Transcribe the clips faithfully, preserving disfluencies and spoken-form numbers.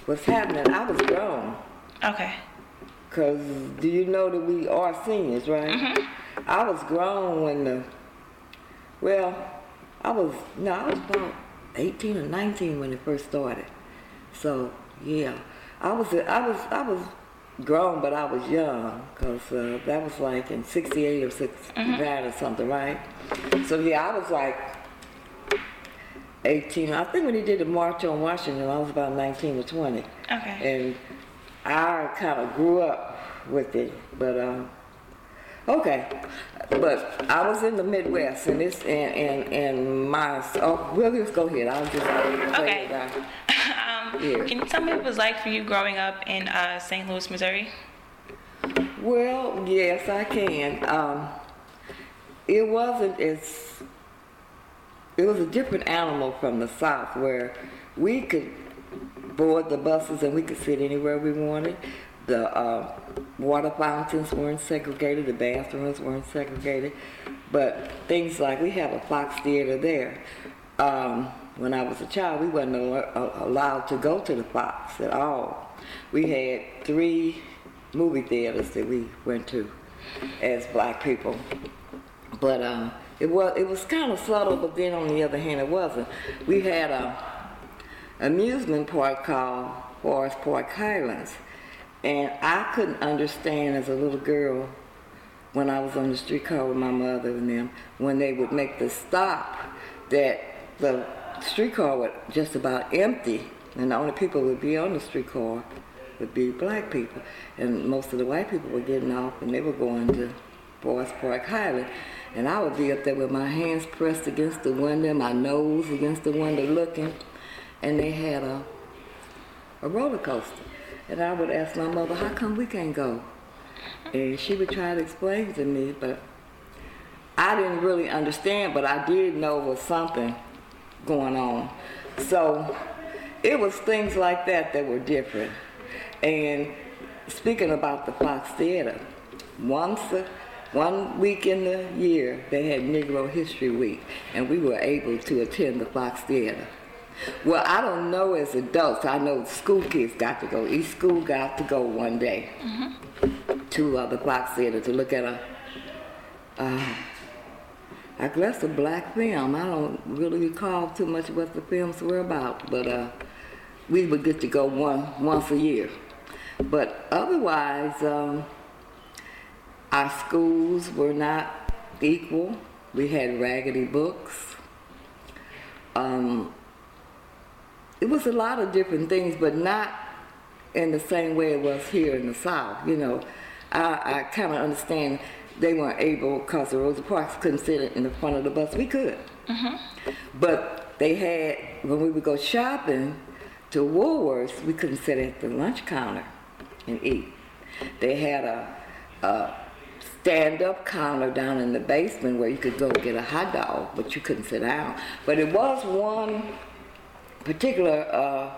was happening, I was grown. Okay. Because do you know that we are seniors, right? Mm-hmm. I was grown when the, well, I was, no, I was about eighteen or nineteen when it first started. So, yeah, I was, I was, I was grown, but I was young, because uh, that was like in sixty-eight or sixty-nine mm-hmm. or something, right? So, yeah, I was like eighteen. I think when he did the March on Washington, I was about nineteen or twenty. Okay. And I kind of grew up with it, but uh, okay. But I was in the Midwest, and this and and, and my oh, well, let's go ahead. I'll just okay. It out. um, yeah. Can you tell me what it was like for you growing up in uh, Saint Louis, Missouri? Well, yes, I can. Um, it wasn't as it was a different animal from the South, where we could board the buses and we could sit anywhere we wanted. The uh, water fountains weren't segregated, the bathrooms weren't segregated, but things like we have a Fox Theater there. Um, when I was a child, we wasn't al- allowed to go to the Fox at all. We had three movie theaters that we went to as black people, but uh, it was it was kind of subtle. But then on the other hand, it wasn't. We had a amusement park called Forest Park Highlands, and I couldn't understand as a little girl when I was on the streetcar with my mother and them, when they would make the stop, that the streetcar was just about empty, and the only people would be on the streetcar would be black people, and most of the white people were getting off and they were going to Forest Park Highland, and I would be up there with my hands pressed against the window, my nose against the window looking, and they had a a roller coaster. And I would ask my mother, how come we can't go? And she would try to explain to me, but I didn't really understand, but I did know was something going on. So it was things like that that were different. And speaking about the Fox Theater, once a, one week in the year, they had Negro History Week, and we were able to attend the Fox Theater. Well, I don't know as adults. I know school kids got to go. Each school got to go one day mm-hmm. to uh, the Fox Theater to look at a, uh, I guess a black film. I don't really recall too much what the films were about, but uh, we would get to go one once a year. But otherwise, um, our schools were not equal. We had raggedy books. Um, It was a lot of different things, but not in the same way it was here in the South. You know, I, I kind of understand they weren't able, because the Rosa Parks couldn't sit in the front of the bus. We could. Mm-hmm. But they had, when we would go shopping to Woolworths, we couldn't sit at the lunch counter and eat. They had a, a stand-up counter down in the basement where you could go get a hot dog, but you couldn't sit down. But it was one particular uh,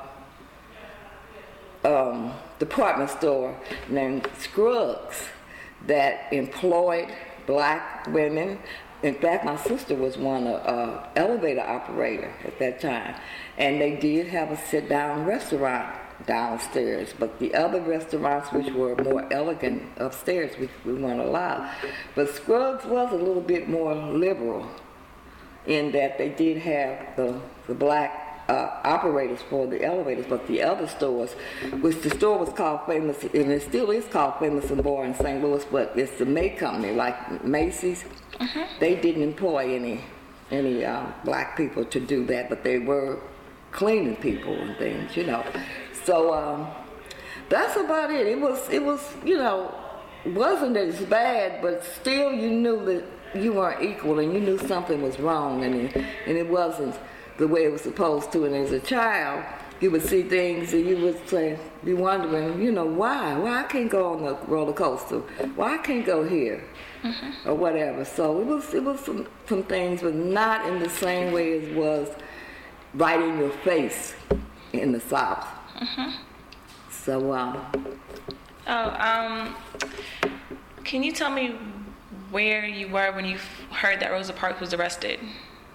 um, department store named Scruggs that employed black women. In fact, my sister was one uh, elevator operator at that time, and they did have a sit-down restaurant downstairs, but the other restaurants, which were more elegant upstairs, we, we weren't allowed. But Scruggs was a little bit more liberal in that they did have the, the black Uh, operators for the elevators, but the other stores, which the store was called Famous, and it still is called Famous and Bar in Saint Louis, but it's the May company, like Macy's. Uh-huh. They didn't employ any any um, black people to do that, but they were cleaning people and things, you know. So um, that's about it. It was, it was, you know, wasn't as bad, but still you knew that you weren't equal, and you knew something was wrong, and it, and it wasn't the way it was supposed to. And as a child, you would see things and you would say, be wondering, you know, why? Why I can't go on the roller coaster? Why I can't go here? Mm-hmm. Or whatever. So it was it was some, some things, but not in the same way as was right in your face in the South. Mm-hmm. So, um... Oh, um... can you tell me where you were when you heard that Rosa Parks was arrested?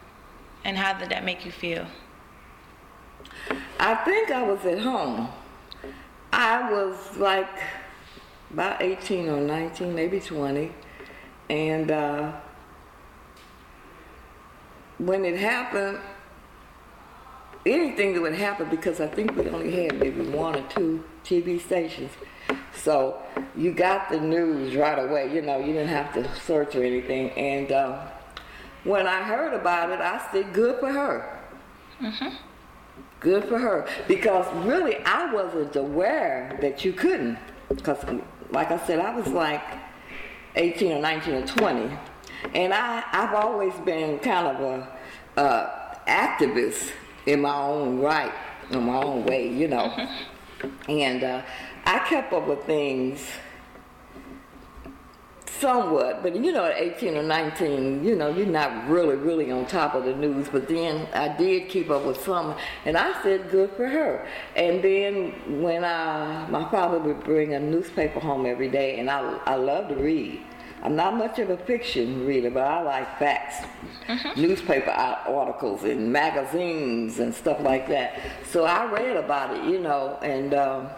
And how did that make you feel? I think I was at home. I was like about eighteen or nineteen, maybe twenty, and uh, when it happened, anything that would happen, because I think we only had maybe one or two T V stations, so you got the news right away. You know, you didn't have to search or anything. And uh, when I heard about it, I said, "Good for her." Mm-hmm. Good for her, because really I wasn't aware that you couldn't, because like I said, I was like eighteen or nineteen or twenty, and I, I've always been kind of a uh, activist in my own right, in my own way, you know, mm-hmm. and uh, I kept up with things somewhat, but you know, at eighteen or nineteen, you know, you're not really, really on top of the news. But then I did keep up with some, and I said, good for her. And then when I, my father would bring a newspaper home every day, and I, I love to read. I'm not much of a fiction reader, but I like facts, mm-hmm. newspaper articles and magazines and stuff like that. So I read about it, you know, and um,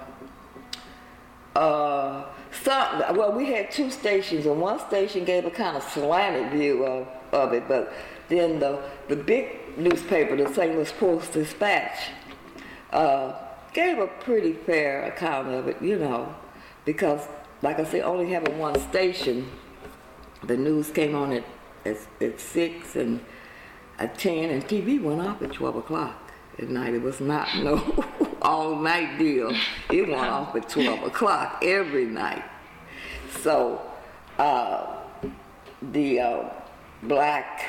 uh, some, well, we had two stations, and one station gave a kind of slanted view of, of it, but then the, the big newspaper, the Saint Louis Post-Dispatch, uh, gave a pretty fair account of it, you know, because, like I said, only having one station, the news came on at, at, at six and at ten, and T V went off at twelve o'clock at night. It was not no all-night deal. It went off at twelve o'clock every night. So uh, the uh, black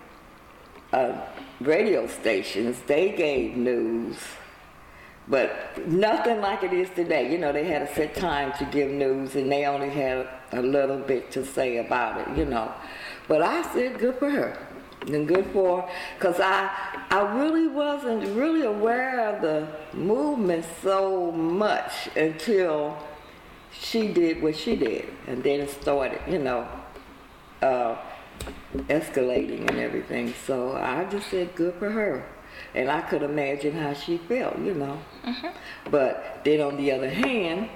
uh, radio stations, they gave news, but nothing like it is today. You know, they had a set time to give news, and they only had a little bit to say about it, you know. But I said good for her. And good for, because I, I really wasn't really aware of the movement so much until she did what she did. And then it started, you know, uh, escalating and everything. So I just said good for her. And I could imagine how she felt, you know. Mm-hmm. But then on the other hand,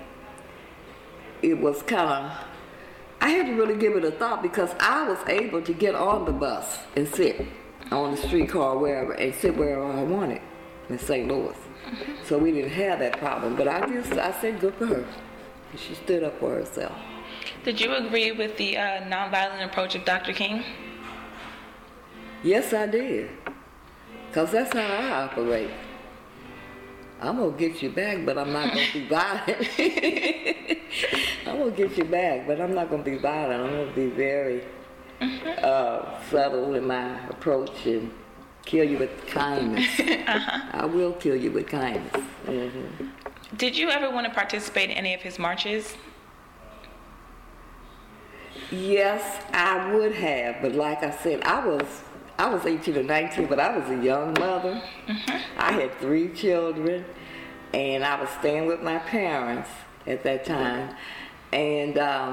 it was kind of, I had to really give it a thought, because I was able to get on the bus and sit on the streetcar, wherever, and sit wherever I wanted in Saint Louis. Mm-hmm. So we didn't have that problem. But I just, I said good for her. She stood up for herself. Did you agree with the uh, nonviolent approach of Doctor King? Yes, I did. Because that's how I operate. I'm going to get you back, but I'm not going to be violent. I'm going to get you back, but I'm not going to be violent. I'm going to be very uh, subtle in my approach and kill you with kindness. Uh-huh. I will kill you with kindness. Mm-hmm. Did you ever want to participate in any of his marches? Yes, I would have, but like I said, I was I was eighteen or nineteen, but I was a young mother. Mm-hmm. I had three children, and I was staying with my parents at that time. And um,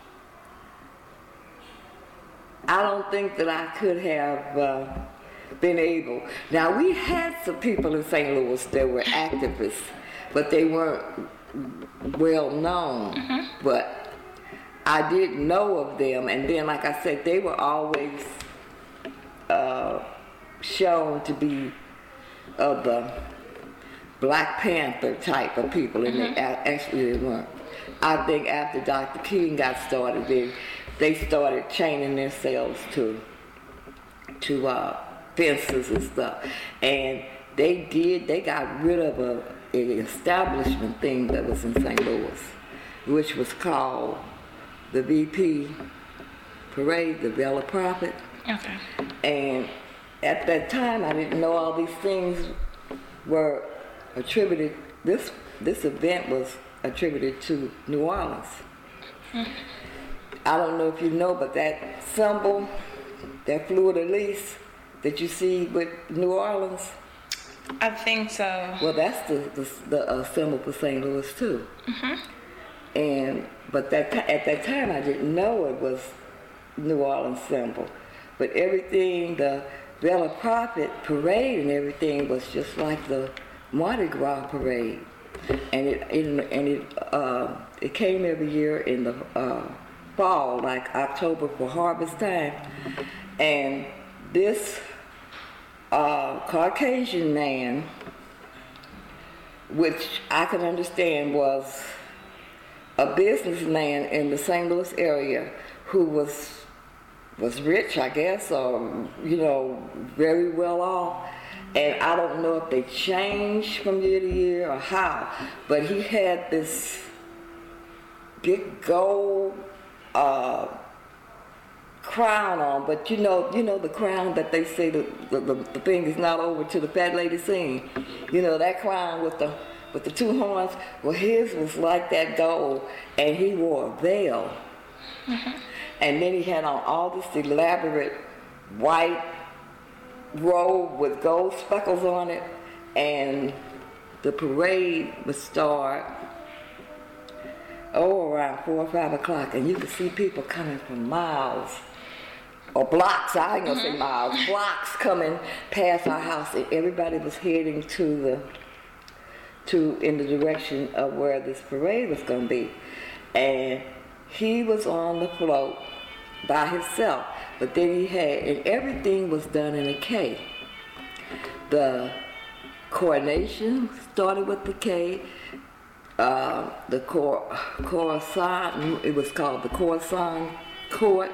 I don't think that I could have uh, been able. Now, we had some people in Saint Louis that were activists, but they weren't well known. Mm-hmm. But I did know of them, and then, like I said, they were always Uh, shown to be of the Black Panther type of people, and mm-hmm. they actually they weren't. I think after Doctor King got started, they they started chaining themselves to to uh, fences and stuff, and they did. They got rid of a, a establishment thing that was in Saint Louis, which was called the V P Parade, the Veil of Prophet. Okay. And at that time, I didn't know all these things were attributed. This this event was attributed to New Orleans. Mm-hmm. I don't know if you know, but that symbol, that fleur-de-lis that you see with New Orleans. I think so. Well, that's the the, the uh, symbol for Saint Louis too. Mm-hmm. And but that at that time, I didn't know it was New Orleans symbol. But everything, the Veil of Prophet parade and everything was just like the Mardi Gras parade. and it, it and it uh, it came every year in the uh, fall, like October for harvest time, and this uh, Caucasian man, which I could understand was a businessman in the Saint Louis area who was was rich, I guess, or, you know, very well off. And I don't know if they changed from year to year or how, but he had this big gold uh, crown on, but you know, you know the crown that they say the, the, the, the thing is not over till the fat lady sing. You know, that crown with the with the two horns, well, his was like that gold, and he wore a veil. Mm-hmm. And then he had on all this elaborate white robe with gold speckles on it, and the parade would start, oh, around four or five o'clock, and you could see people coming from miles, or blocks, I ain't gonna mm-hmm. say miles, blocks coming past our house, and everybody was heading to the, to, in the direction of where this parade was gonna be. And he was on the float by himself, but then he had, and everything was done in a K. The coronation started with the K. Uh, the cor- Coruscant, it was called the Coruscant Court,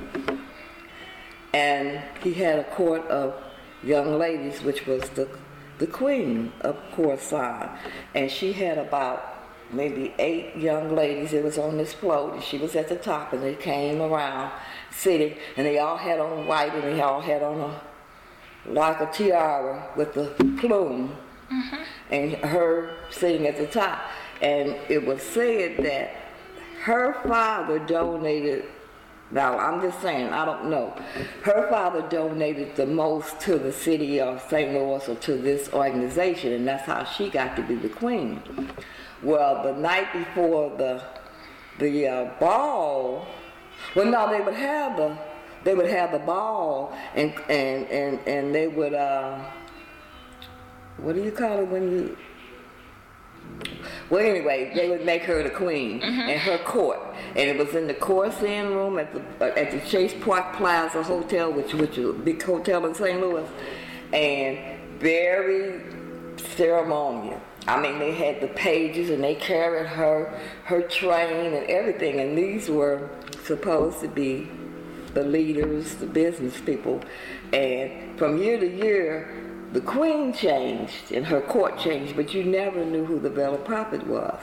and he had a court of young ladies, which was the the queen of Coruscant, and she had about maybe eight young ladies. It was on this float, and she was at the top, and they came around sitting, and they all had on white, and they all had on a like a tiara with the plume, mm-hmm. and her sitting at the top. And it was said that her father donated, now I'm just saying, I don't know, her father donated the most to the city of Saint Louis or to this organization, and that's how she got to be the queen. Well, the night before the the uh, ball, well, no, they would have the they would have the ball, and and and and they would uh, what do you call it when you? Well, anyway, they would make her the queen mm-hmm. in her court, and it was in the Coruscant room at the uh, at the Chase Park Plaza Hotel, which which is a big hotel in Saint Louis, and very ceremonial. I mean, they had the pages, and they carried her her train and everything, and these were supposed to be the leaders, the business people, and from year to year, the queen changed and her court changed, but you never knew who the Veil of Prophet was.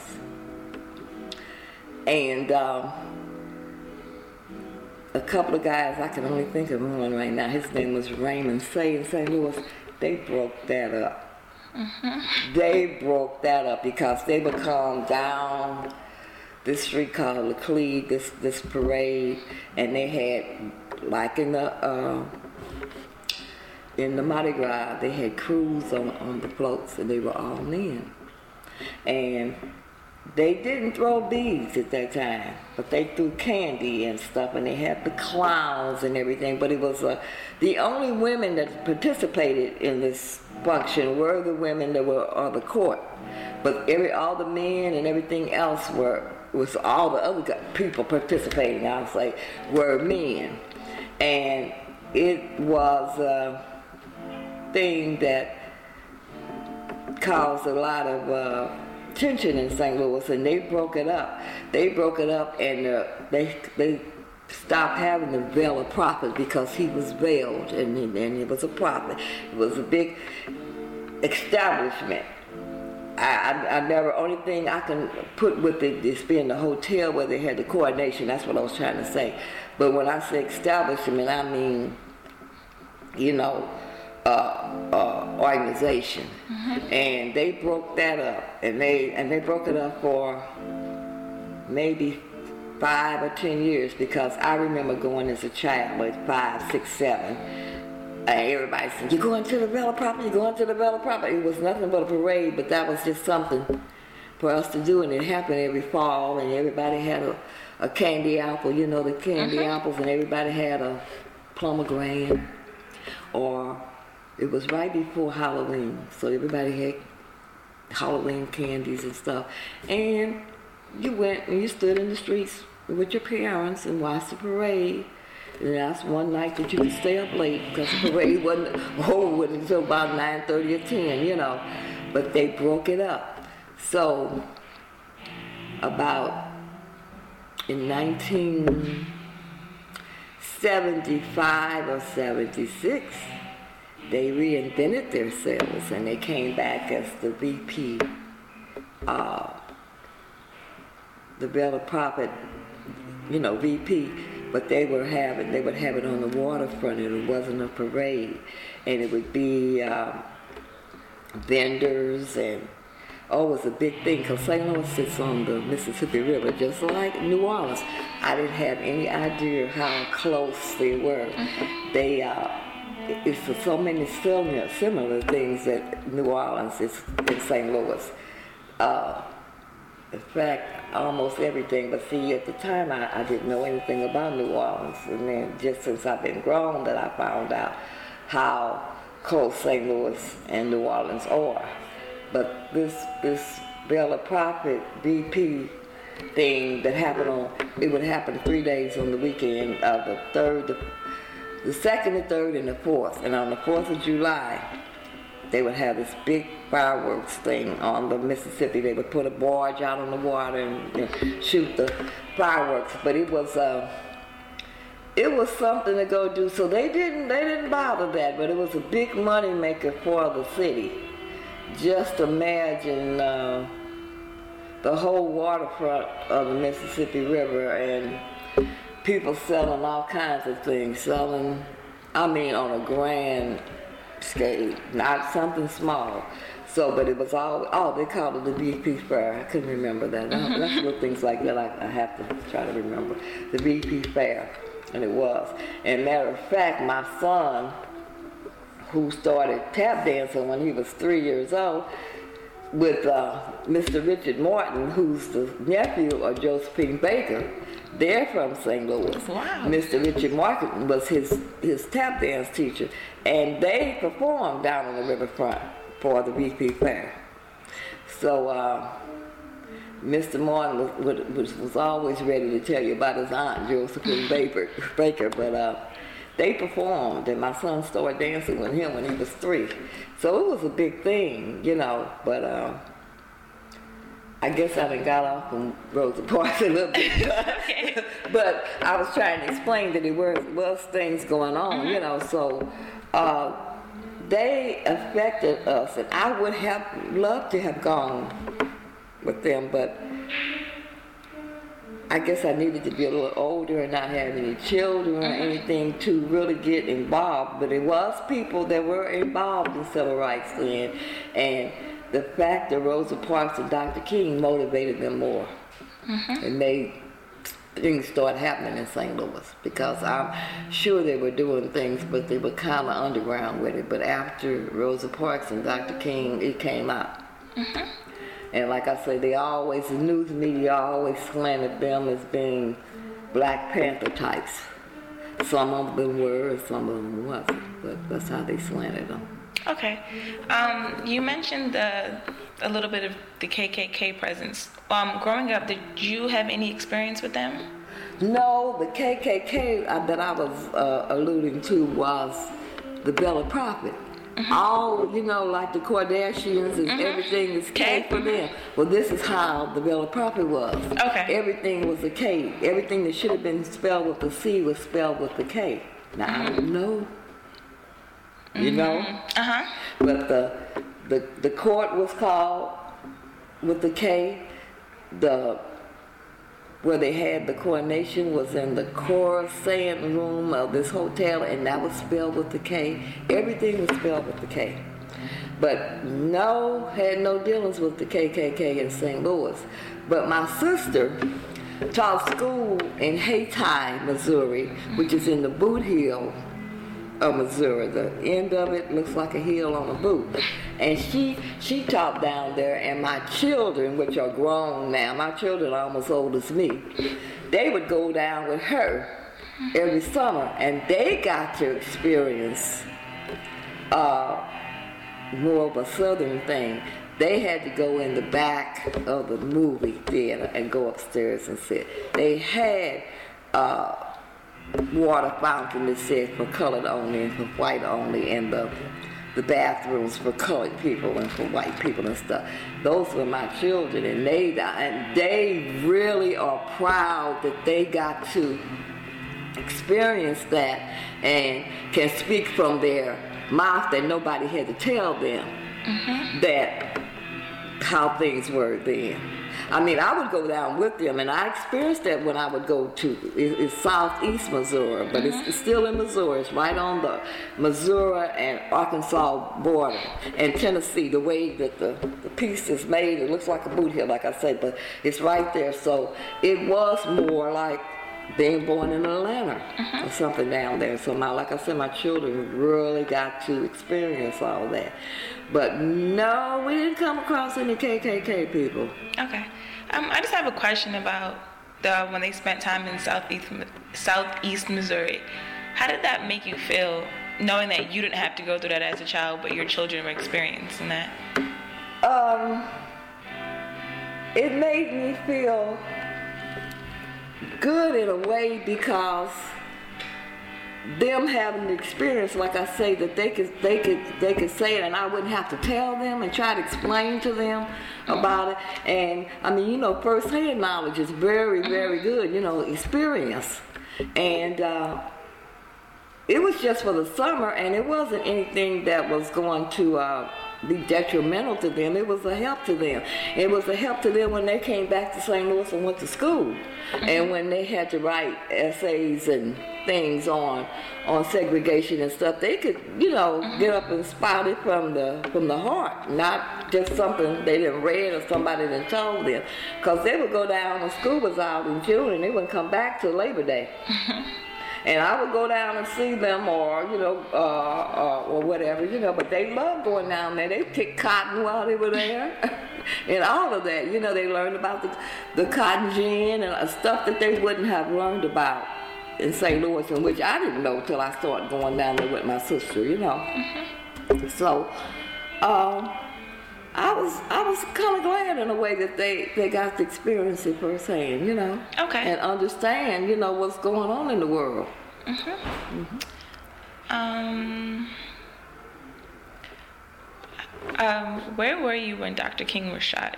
And um, a couple of guys, I can only think of one right now, his name was Raymond Say in Saint Louis, they broke that up. Mm-hmm. They broke that up because they would come down this street called Laclede, this, this parade, and they had, like in the, uh, in the Mardi Gras, they had crews on, on the floats, and they were all men. And they didn't throw beads at that time, but they threw candy and stuff, and they had the clowns and everything, but it was uh, the only women that participated in this function were the women that were on the court. But every all the men and everything else were, was all the other people participating, I would say, were men. And it was a thing that caused a lot of uh, tension in Saint Louis, and they broke it up. They broke it up, and uh, they they stopped having the Veil of Prophet because he was veiled, and and he was a prophet. It was a big establishment. I, I, I never, only thing I can put with it is being the hotel where they had the coordination. That's what I was trying to say. But when I say establishment, I mean, you know, uh, uh, organization. Mm-hmm. And they broke that up, and they and they broke it up for maybe five or ten years, because I remember going as a child, like five, six, seven. And everybody said, "You're going to the Veil of Prophet, you're going to the Veil of Prophet." It was nothing but a parade, but that was just something for us to do, and it happened every fall, and everybody had a, a candy apple, you know, the candy mm-hmm. apples, and everybody had a pomegranate, or it was right before Halloween, so everybody had Halloween candies and stuff. And you went and you stood in the streets with your parents and watched the parade. And that's one night that you could stay up late because the parade wasn't over with until about nine thirty or ten, you know. But they broke it up. So about in nineteen seventy-five or seventy-six, they reinvented themselves and they came back as the V P, uh, the Belle of Prophet, you know, V P. But they were having, they would have it on the waterfront, and it wasn't a parade, and it would be um, vendors, and oh, it was a big thing because Saint Louis sits on the Mississippi River, just like New Orleans. I didn't have any idea how close they were. They, uh, it's for so many similar, similar things that New Orleans is in Saint Louis. Uh, In fact, almost everything. But see, at the time, I, I didn't know anything about New Orleans. And then just since I've been grown that I found out how close Saint Louis and New Orleans are. But this this Belle of Prophet V P thing that happened on, it would happen three days on the weekend, uh, the third, the, the second, the third, and the fourth. And on the fourth of July, they would have this big fireworks thing on the Mississippi. They would put a barge out on the water and, and shoot the fireworks. But it was uh, it was something to go do. So they didn't they didn't bother that. But it was a big money maker for the city. Just imagine uh, the whole waterfront of the Mississippi River and people selling all kinds of things, selling, I mean, on a grand scale, not something small. So, but it was all, oh, they called it the V P Fair. I couldn't remember that. Mm-hmm. That's little things like that I, I have to try to remember. The V P Fair, and it was. And matter of fact, my son, who started tap dancing when he was three years old, with uh, Mister Richard Martin, who's the nephew of Josephine Baker. They're from Saint Louis. Wow. Mister Richard Martin was his, his tap dance teacher, and they performed down on the riverfront for the V P Fair. So uh, Mister Martin was, was, was always ready to tell you about his aunt, Josephine Baker, Baker but uh, they performed, and my son started dancing with him when he was three. So it was a big thing, you know, but uh, I guess I done got off from Rosa Parks a little bit. Okay. But I was trying to explain that there were, was things going on, mm-hmm. you know, so uh, they affected us, and I would have loved to have gone with them, but I guess I needed to be a little older and not have any children or mm-hmm. anything to really get involved. But it was people that were involved in civil rights then, and the fact that Rosa Parks and Doctor King motivated them more. Mm-hmm. And made things start happening in Saint Louis, because I'm sure they were doing things, but they were kind of underground with it. But after Rosa Parks and Doctor King, it came out. Mm-hmm. And like I say, they always, the news media always slanted them as being Black Panther types. Some of them were, and some of them wasn't, but that's how they slanted them. Okay. Um, you mentioned the, a little bit of the K K K presence. Um, growing up, did you have any experience with them? No, the K K K uh, that I was uh, alluding to was the Belle of Prophet. Mm-hmm. All, you know, like the Kardashians and mm-hmm. everything is K okay. for them. Well, this is how the Belle of Prophet was. Okay. Everything was a K. Everything that should have been spelled with the C was spelled with the K. Now, mm-hmm. I don't know. You mm-hmm. know? Uh-huh. But the, the, the court was called with the K. The... where they had the coronation was in the Coruscant room of this hotel, and that was spelled with the K. Everything was spelled with the K. But no, had no dealings with the K K K in Saint Louis. But my sister taught school in Hayti, Missouri, which is in the Boot Heel of Missouri. The end of it looks like a hill on a boot. And she she taught down there, and my children, which are grown now, my children are almost old as me, they would go down with her every summer, and they got to experience uh, more of a southern thing. they had to go in the back of the movie theater and go upstairs and sit. They had uh, water fountain that said for colored only and for white only, and the the bathrooms for colored people and for white people and stuff. Those were my children, and they and they really are proud that they got to experience that and can speak from their mouth that nobody had to tell them mm-hmm. that how things were then. I mean, I would go down with them, and I experienced that when I would go to it, it's southeast Missouri, but mm-hmm. it's, it's still in Missouri. It's right on the Missouri and Arkansas border, and Tennessee. The way that the, the piece is made, it looks like a boot heel, like I said, but it's right there. So it was more like being born in Atlanta mm-hmm. or something down there. So my, like I said, my children really got to experience all that. But no, we didn't come across any K K K people. Okay. Um, I just have a question about the when they spent time in southeast southeast Missouri. How did that make you feel, knowing that you didn't have to go through that as a child, but your children were experiencing that? Um, it made me feel good in a way, because them having the experience, like I say, that they could they could they could say it, and I wouldn't have to tell them and try to explain to them about it. And I mean, you know, first-hand knowledge is very, very good. You know, experience, and uh, it was just for the summer, and it wasn't anything that was going to uh, be detrimental to them. It was a help to them. It was a help to them when they came back to Saint Louis and went to school, mm-hmm. and when they had to write essays and things on on segregation and stuff. They could, you know, mm-hmm. get up and spout it from the from the heart, not just something they didn't read or somebody didn't told them. Because they would go down when school was out in June, and they wouldn't come back till Labor Day. Mm-hmm. And I would go down and see them, or, you know, uh, uh, or whatever, you know, but they loved going down there. They picked cotton while they were there, and all of that. You know, they learned about the, the cotton gin and uh, stuff that they wouldn't have learned about in Saint Louis, and which I didn't know till I started going down there with my sister, you know. Mm-hmm. So, um, I was I was kind of glad in a way that they, they got to experience it firsthand, you know. Okay. And understand, you know, what's going on in the world. Mm-hmm. Mm-hmm. Um, um, where were you when Doctor King was shot?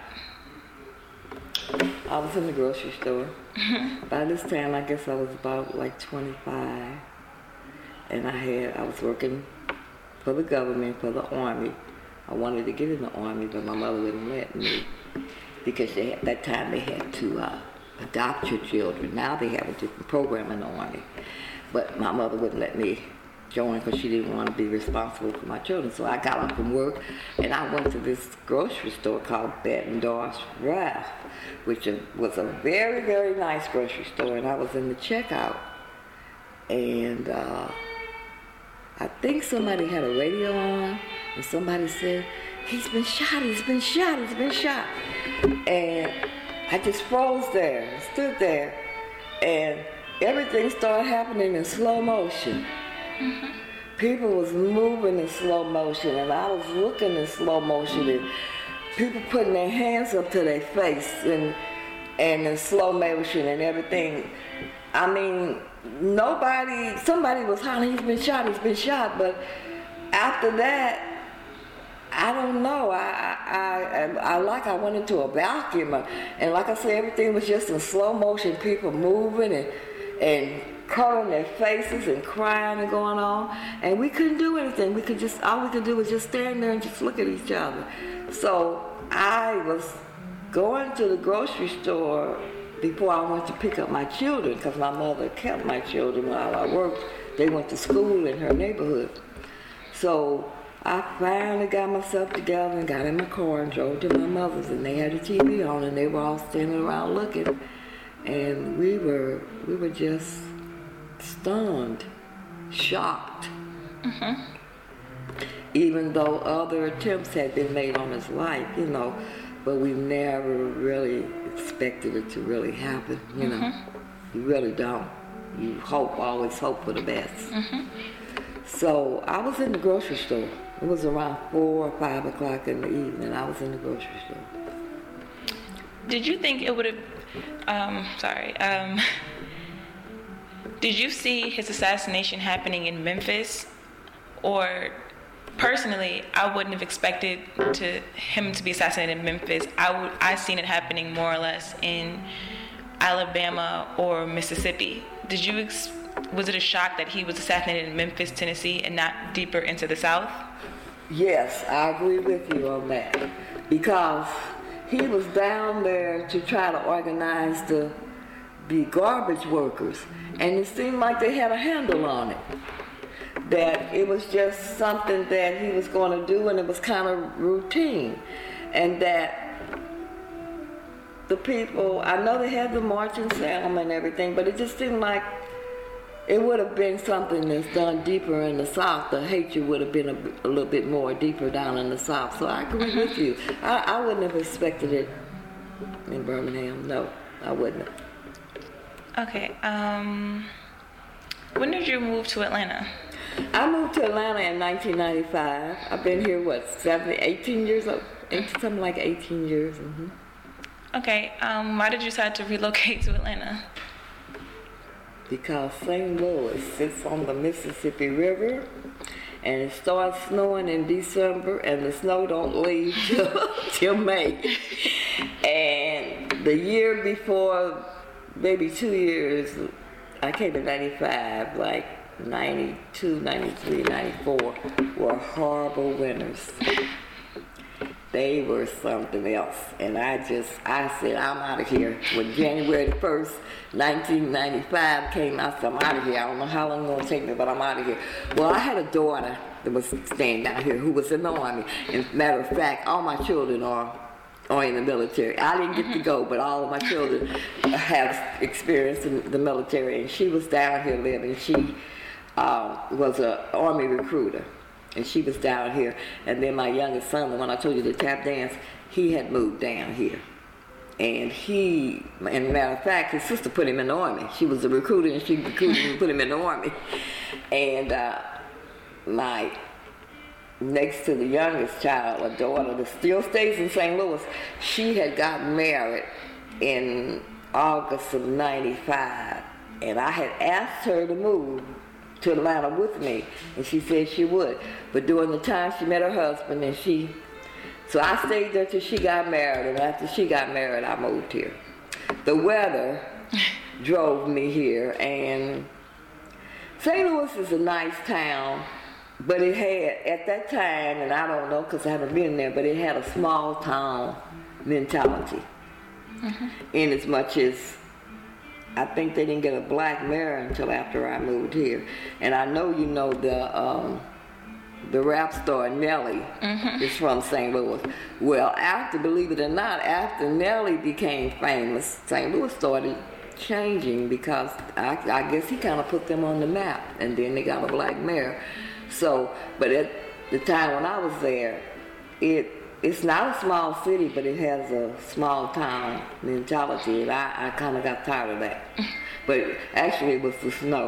I was in the grocery store. Mm-hmm. By this time, I guess I was about like twenty-five. And I had, I was working for the government, for the Army. I wanted to get in the Army, but my mother wouldn't let me, because they, at that time they had to uh, adopt your children. Now they have a different program in the Army, but my mother wouldn't let me join because she didn't want to be responsible for my children. So I got up from work, and I went to this grocery store called Bettendorf Ralph, which was a very, very nice grocery store, and I was in the checkout, and uh, I think somebody had a radio on, and somebody said, he's been shot, he's been shot, he's been shot. And I just froze there, stood there, and everything started happening in slow motion. Mm-hmm. People was moving in slow motion, and I was looking in slow motion, and people putting their hands up to their face, and and in slow motion and everything. I mean, nobody, somebody was hollering, he's been shot, he's been shot, but after that, I don't know. I, I, I, I like I went into a vacuum, and like I said, everything was just in slow motion. People moving and and covering their faces and crying and going on, and we couldn't do anything. We could just all we could do was just stand there and just look at each other. So I was going to the grocery store before I went to pick up my children, because my mother kept my children while I worked. They went to school in her neighborhood. So I finally got myself together and got in my car and drove to my mother's, and they had the T V on, and they were all standing around looking, and we were we were just stunned, shocked. Mm-hmm. Even though other attempts had been made on his life, you know, but we never really expected it to really happen, you know. Mm-hmm. You really don't. You hope, always hope for the best. Mm-hmm. So I was in the grocery store, It was around four or five o'clock in the evening. I was in the grocery store. Did you think it would have, um, sorry, um, did you see his assassination happening in Memphis? Or personally, I wouldn't have expected to him to be assassinated in Memphis. I would, I seen it happening more or less in Alabama or Mississippi. Did you, ex- was it a shock that he was assassinated in Memphis, Tennessee, and not deeper into the South? Yes, I agree with you on that. Because he was down there to try to organize the, the garbage workers. And it seemed like they had a handle on it. That it was just something that he was going to do, and it was kind of routine. And that the people, I know they had the march in Salem and everything, but it just seemed like it would have been something that's done deeper in the South. The hatred would have been a, a little bit more deeper down in the South. So I agree with you. I, I wouldn't have expected it in Birmingham. No, I wouldn't have. Okay. Um, when did you move to Atlanta? I moved to Atlanta in nineteen ninety-five. I've been here, what, seventeen, eighteen years old? eighteen, something like eighteen years. Mm-hmm. Okay. Um, why did you decide to relocate to Atlanta? Because Saint Louis sits on the Mississippi River, and it starts snowing in December, and the snow don't leave till, till May. And the year before, maybe two years, I came in ninety-five, like ninety-two, ninety-three, ninety-four were horrible winters. They were something else. And I just, I said, I'm out of here. When January the first, nineteen ninety-five came, I said, I'm out of here. I don't know how long it's going to take me, but I'm out of here. Well, I had a daughter that was staying down here who was in the Army. And matter of fact, all my children are or in the military. I didn't get to go, but all of my children have experience in the military. And she was down here living. She uh, was an Army recruiter, and she was down here. And then my youngest son, the one I told you, the tap dance, he had moved down here. And he, and matter of fact, his sister put him in the Army. She was a recruiter, and she recruited him and put him in the Army. And uh, my next to the youngest child, a daughter that still stays in Saint Louis, she had gotten married in August of ninety-five, and I had asked her to move to Atlanta with me, and she said she would. But during the time she met her husband, and she, so I stayed there till she got married, and after she got married, I moved here. The weather drove me here, and Saint Louis is a nice town. But it had, at that time, and I don't know because I haven't been there, but it had a small town mentality. Mm-hmm. In as much as I think they didn't get a black mayor until after I moved here. And I know you know the um, the rap star Nelly mm-hmm. is from Saint Louis. Well, after, believe it or not, after Nelly became famous, Saint Louis started changing because I, I guess he kind of put them on the map, and then they got a black mayor. So, but at the time when I was there, it it's not a small city, but it has a small town mentality, and I, I kind of got tired of that. But actually, it was the snow.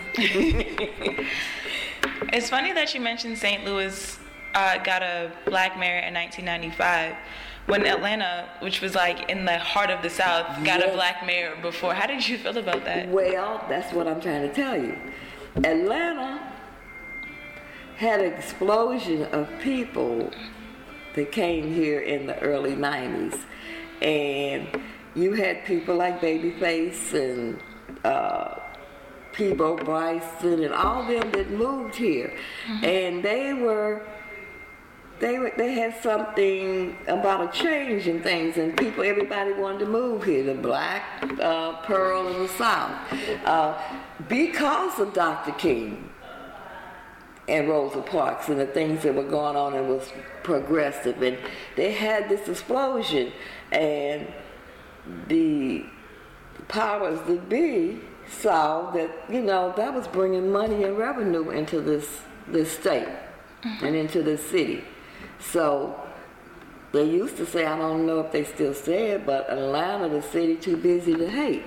It's funny that you mentioned Saint Louis uh, got a black mayor in nineteen ninety-five, when Atlanta, which was like in the heart of the South, got yes. a black mayor before. How did you feel about that? Well, that's what I'm trying to tell you. Atlanta had an explosion of people that came here in the early nineties. And you had people like Babyface and uh, Peabo Bryson and all them that moved here. Mm-hmm. And they were, they were, they had something about a change in things, and people, everybody wanted to move here, the black uh, pearl of the South. Uh, because of Doctor King and Rosa Parks and the things that were going on, and was progressive, and they had this explosion, and the powers that be saw that, you know, that was bringing money and revenue into this this state mm-hmm. and into this city. So they used to say, I don't know if they still say it, but Atlanta, the city too busy to hate.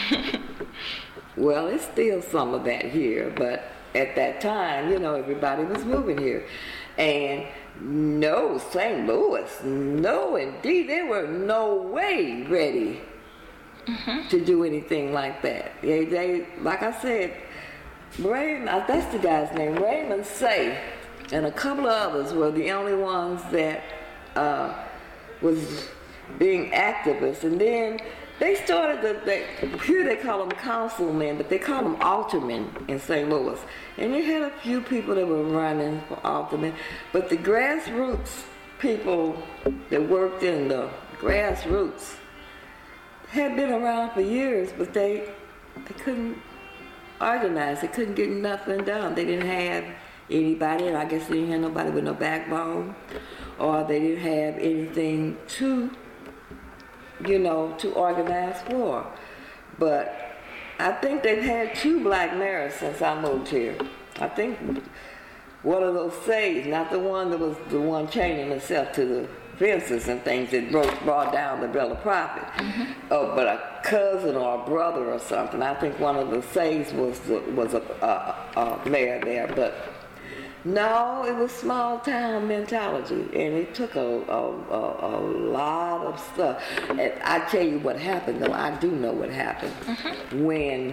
Well, it's still some of that here, but at that time, you know, everybody was moving here. And no, Saint Louis, no indeed, they were no way ready mm-hmm. to do anything like that. They, they, like I said, Raymond, that's the guy's name, Raymond Say, and a couple of others were the only ones that uh, was being activists. And then they started, the, they, here they call them councilmen, but they call them aldermen in Saint Louis. And you had a few people that were running for aldermen, but the grassroots people that worked in the grassroots had been around for years, but they, they couldn't organize. They couldn't get nothing done. They didn't have anybody, and I guess they didn't have nobody with no backbone, or they didn't have anything to, you know, to organize for. But I think they've had two black mayors since I moved here. I think one of those says, not the one that was the one chaining himself to the fences and things that broke, brought down the Bill of Profit. Mm-hmm. Oh, but a cousin or a brother or something. I think one of the says was the, was a, a, a mayor there, but no, it was small town mentality, and it took a, a, a, a lot of stuff. And I tell you what happened, though. I do know what happened mm-hmm. when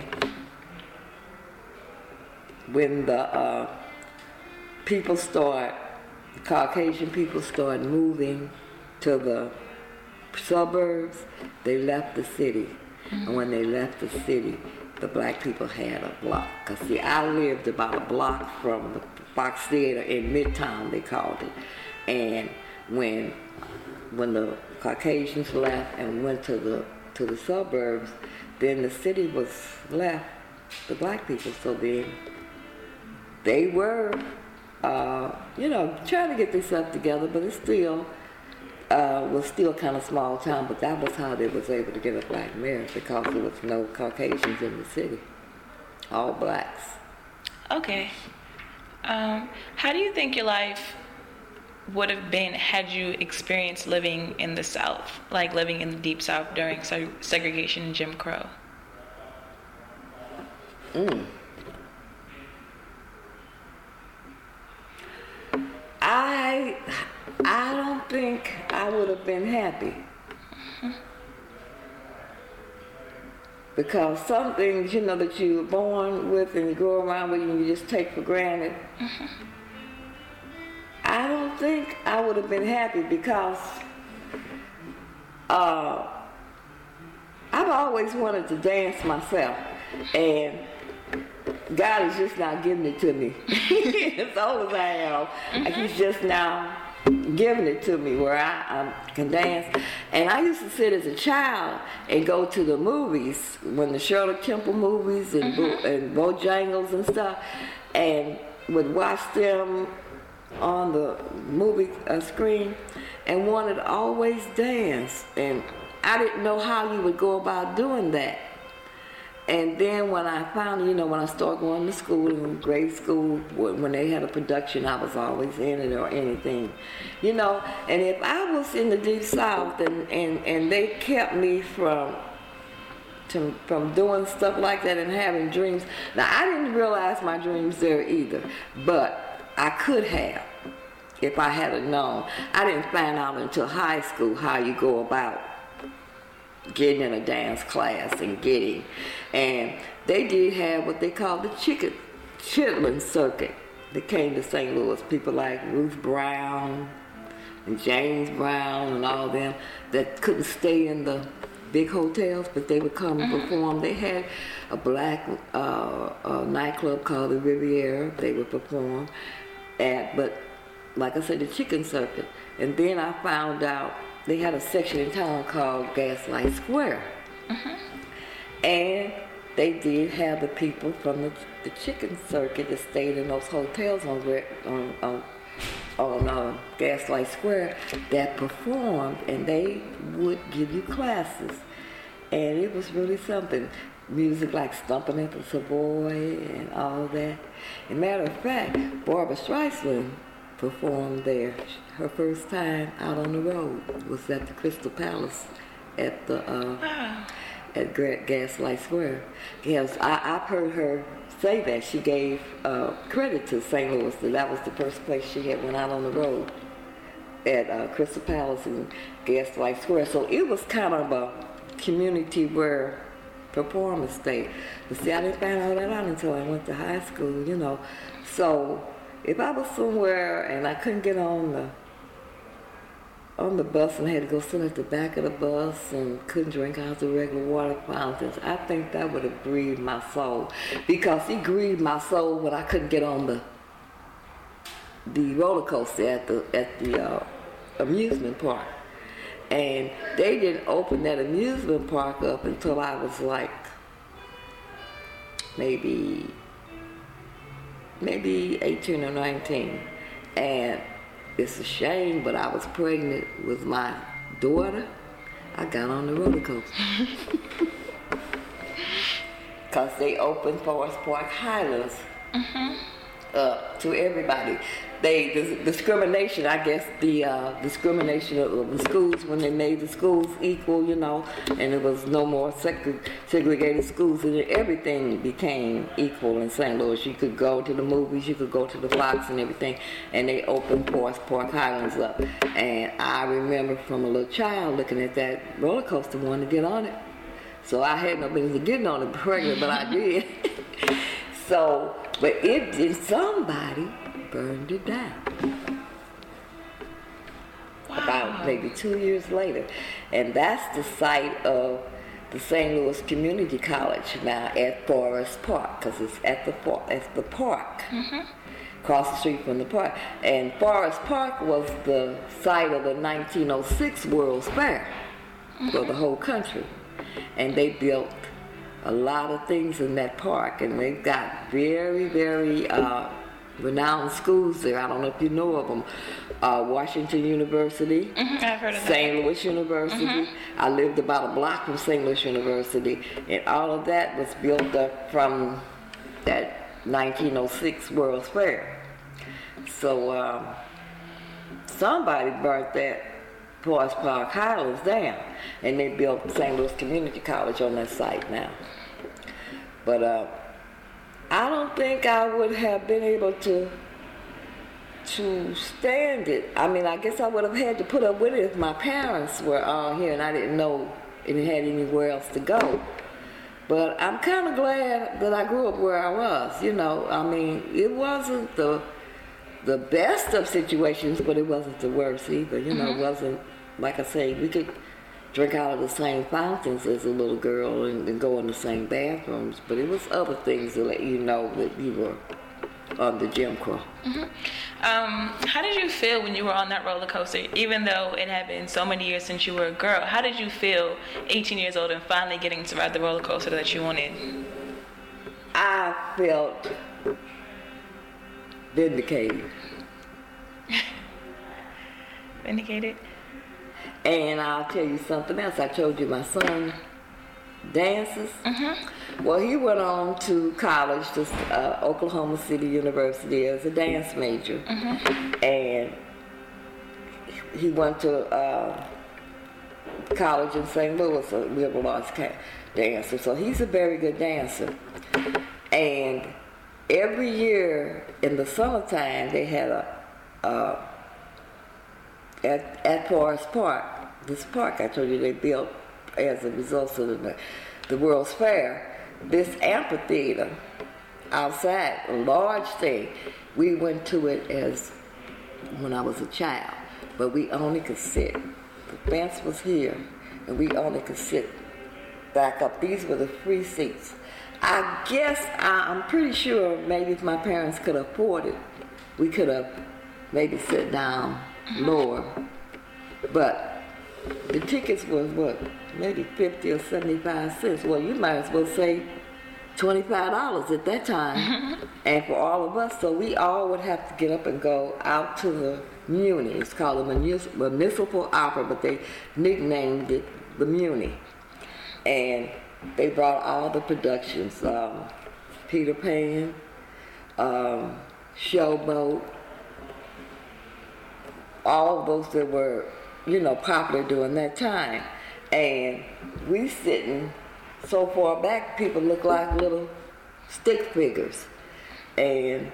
when the uh, people start, Caucasian people start moving to the suburbs. They left the city, mm-hmm. and when they left the city, the black people had a block. Cause see, I lived about a block from the Fox Theater in Midtown, they called it. And when when the Caucasians left and went to the to the suburbs, then the city was left the black people. So then they were, uh, you know, trying to get themselves together, but it still uh, was still kind of small town. But that was how they was able to get a black mayor, because there was no Caucasians in the city, all blacks. Okay. Um, how do you think your life would have been had you experienced living in the South, like living in the Deep South during seg- segregation and Jim Crow? Mm. I, I don't think I would have been happy. Mm-hmm. Because some things, you know, that you were born with and you grow around with and you just take for granted. Mm-hmm. I don't think I would have been happy, because uh, I've always wanted to dance myself, and God is just not giving it to me. As old as I am, mm-hmm. He's just now giving it to me where I, I can dance. And I used to sit as a child and go to the movies, when the Shirley Temple movies and, mm-hmm. Bo, and Bojangles and stuff, and would watch them on the movie uh, screen and wanted to always dance. And I didn't know how you would go about doing that. And then when I found, you know, when I started going to school, in grade school, when they had a production, I was always in it or anything, you know. And if I was in the Deep South and, and, and they kept me from to, from doing stuff like that and having dreams. Now, I didn't realize my dreams there either, but I could have if I had known. I didn't find out until high school how you go about getting in a dance class and getting, and they did have what they called the chicken chitlin circuit that came to Saint Louis. People like Ruth Brown and James Brown and all them that couldn't stay in the big hotels, but they would come and perform. They had a black uh, a nightclub called the Riviera. They would perform at, but like I said, the chicken circuit. And then I found out they had a section in town called Gaslight Square. Mm-hmm. And they did have the people from the, the chicken circuit that stayed in those hotels on on on, on uh, Gaslight Square that performed, and they would give you classes. And it was really something. Music like Stomping at the Savoy and all that. As a matter of fact, Barbra Streisand performed there. Her first time out on the road was at the Crystal Palace at the uh, wow. at Gra- Gaslight Square. Yes, I, I've heard her say that. She gave uh, credit to Saint Louis, that that was the first place she had went out on the road at uh, Crystal Palace and Gaslight Square. So it was kind of a community where performance stayed. But see, I didn't find all that out until I went to high school, you know. So if I was somewhere and I couldn't get on the on the bus and I had to go sit at the back of the bus and couldn't drink out the regular water fountains, I think that would have grieved my soul, because it grieved my soul when I couldn't get on the the roller coaster at the at the uh, amusement park. And they didn't open that amusement park up until I was like maybe maybe eighteen or nineteen. And it's a shame, but I was pregnant with my daughter. I got on the roller coaster. Because they opened Forest Park Highlands mm-hmm. up to everybody. They, the discrimination, I guess, the uh, discrimination of the schools, when they made the schools equal, you know, and there was no more seg- segregated schools, and everything became equal in Saint Louis. You could go to the movies, you could go to the Fox and everything, and they opened Forest Park Highlands up. And I remember from a little child looking at that roller coaster, wanting to get on it. So I had no business getting on it pregnant, but I did. So, but it did, somebody burned it down. Wow. About maybe two years later. And that's the site of the Saint Louis Community College now at Forest Park, because it's at the, at the park, mm-hmm. across the street from the park. And Forest Park was the site of the nineteen oh six World's Fair mm-hmm. for the whole country. And they built a lot of things in that park, and they've got very, very uh, renowned schools there. I don't know if you know of them. Uh, Washington University, mm-hmm, I've heard of that. Saint Louis University. Mm-hmm. I lived about a block from Saint Louis University, and all of that was built up from that nineteen oh six World's Fair. So um, somebody burnt that Forest Park Highlands down, and they built Saint Louis Community College on that site now. But uh, I don't think I would have been able to to stand it. I mean, I guess I would have had to put up with it if my parents were all here and I didn't know and had anywhere else to go. But I'm kind of glad that I grew up where I was, you know. I mean, it wasn't the the best of situations, but it wasn't the worst either. You know, mm-hmm. It wasn't, like I say, we could drink out of the same fountains as a little girl and, and go in the same bathrooms, but it was other things to let you know that you were under Jim Crow. Mm-hmm. Um, how did you feel when you were on that roller coaster, even though it had been so many years since you were a girl? How did you feel eighteen years old and finally getting to ride the roller coaster that you wanted? I felt vindicated. Vindicated? And I'll tell you something else. I told you my son dances. Mm-hmm. Well, he went on to college, to uh, Oklahoma City University as a dance major. Mm-hmm. And he went to uh, college in Saint Louis, a liberal arts dancer. So he's a very good dancer. And every year in the summertime, they had a, uh, at, at Forest Park, this park I told you they built as a result of the, the World's Fair, this amphitheater outside, a large thing. We went to it as when I was a child, but we only could sit. The fence was here, and we only could sit back up. These were the free seats. I guess, I, I'm pretty sure maybe if my parents could afford it, we could have maybe sat down lower. But the tickets were, what, maybe fifty or seventy-five cents. Well, you might as well say twenty-five dollars at that time. And for all of us, so we all would have to get up and go out to the Muni. It's called the Municipal Opera, but they nicknamed it the Muni. And they brought all the productions, um, Peter Pan, um, Showboat, all of those that were, you know, popular during that time. And we sitting so far back, people look like little stick figures. And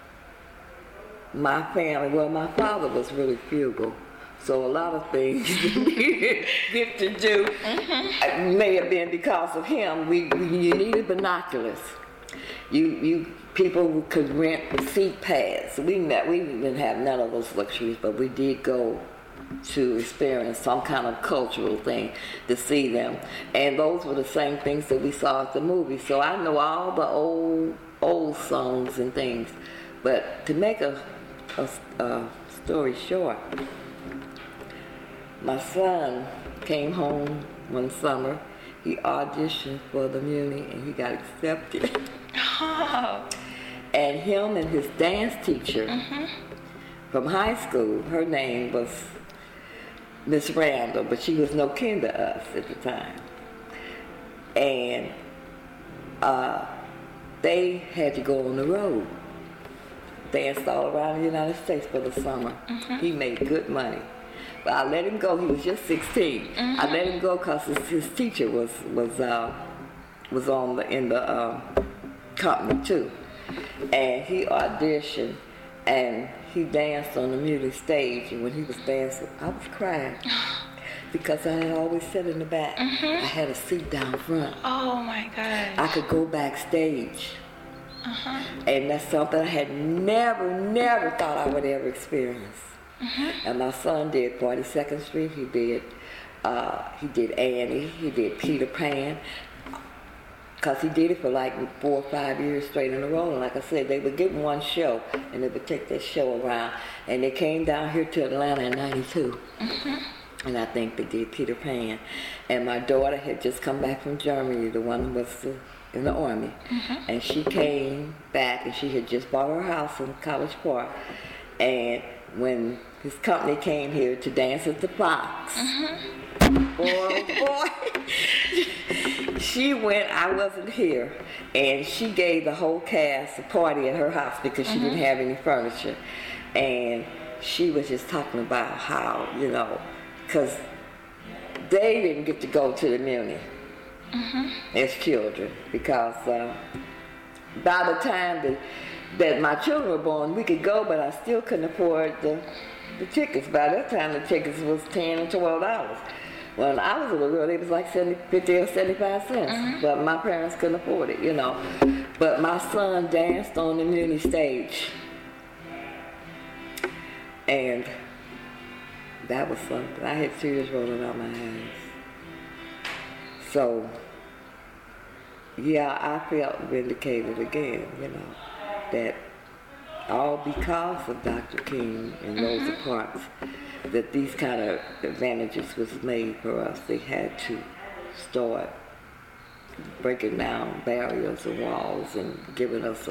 my family, well, my father was really frugal. So a lot of things we get to do mm-hmm. may have been because of him. We, we you needed binoculars. You you people could rent seat pads. We not, we didn't have none of those luxuries, but we did go to experience some kind of cultural thing to see them. And those were the same things that we saw at the movies. So I know all the old old songs and things. But to make a, a, a story short, my son came home one summer. He auditioned for the Muni and he got accepted. Oh. And him and his dance teacher mm-hmm. from high school, her name was Miss Randall, but she was no kin to us at the time. And uh, they had to go on the road, danced all around the United States for the summer. Mm-hmm. He made good money. But I let him go. He was just sixteen. Mm-hmm. I let him go because his, his teacher was was uh, was on the in the uh, company too, and he auditioned and he danced on the music stage. And when he was dancing, I was crying because I had always sat in the back. Mm-hmm. I had a seat down front. Oh my gosh! I could go backstage, uh-huh. and that's something I had never, never thought I would ever experience. Mm-hmm. And my son did forty-second Street. He did, uh, he did Annie. He did Peter Pan. Cause he did it for like four or five years straight in a row. And like I said, they would give him one show, and they would take that show around. And they came down here to Atlanta in ninety-two. Mm-hmm. And I think they did Peter Pan. And my daughter had just come back from Germany. The one who was in the army, mm-hmm. and she came back, and she had just bought her house in College Park. And when his company came here to dance at the Fox, mm-hmm. boy, boy, she went, I wasn't here, and she gave the whole cast a party at her house because she mm-hmm. didn't have any furniture. And she was just talking about how, you know, because they didn't get to go to the Muni mm-hmm. as children, because uh, by the time that that my children were born, we could go, but I still couldn't afford the, the tickets. By that time, the tickets was ten and twelve dollars. When I was a little girl, it was like seventy, fifty or seventy-five cents. Mm-hmm. But my parents couldn't afford it, you know. But my son danced on the Muni stage, and that was something. I had tears rolling out my eyes. So, yeah, I felt vindicated again, you know. That all because of Doctor King and Rosa mm-hmm. Parks, that these kind of advantages was made for us. They had to start breaking down barriers and walls and giving us